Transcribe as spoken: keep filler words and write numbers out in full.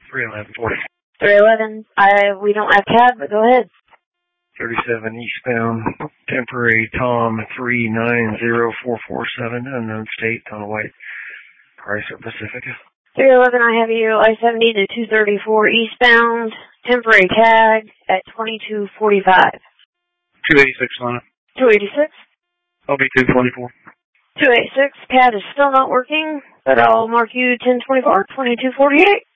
three eleven forty. three eleven. I, we don't have cab, but go ahead. thirty-seven eastbound, temporary Tom three nine zero four four seven, unknown state, on White, Chrysler Pacifica. three eleven, I have you I seventy to two thirty-four eastbound, temporary tag at twenty-two forty-five. two eighty-six, Lana. two eighty-six? I'll be two twenty-four. two eighty-six, pad is still not working, but I'll mark you ten twenty-four, twenty-two forty-eight.